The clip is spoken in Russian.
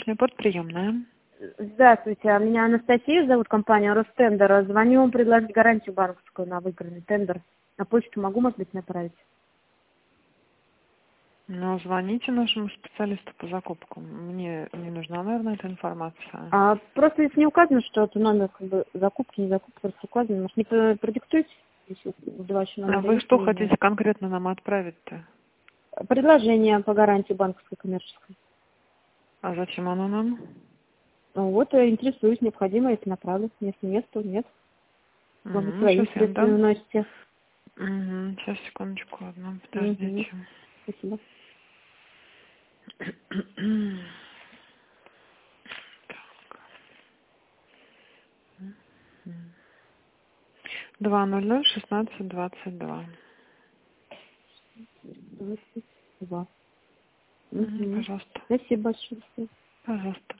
Восточный порт, приемная. Здравствуйте, меня Анастасия зовут, компания Ростендер. Звоню вам предложить гарантию банковскую на выигранный тендер. На почту могу, может быть, направить? Ну, звоните нашему специалисту по закупкам. Мне не нужна, наверное, эта информация. А просто если не указано, что это номер как бы закупки, не закупки, просто указано, может, не продиктуете? Если вызывающий номер А вы есть что или нет? хотите конкретно нам отправить-то? Предложение по гарантии банковской коммерческой. А зачем оно нам? Ну, вот, интересуюсь, необходимо, если направлю. Если нет, то нет. Может быть, свои Сейчас я средства дам. вносите. Сейчас, секундочку, одну, Угу. подождите. Спасибо. Мгм. 200-16-22. 22. Угу. Пожалуйста. Спасибо большое. Пожалуйста.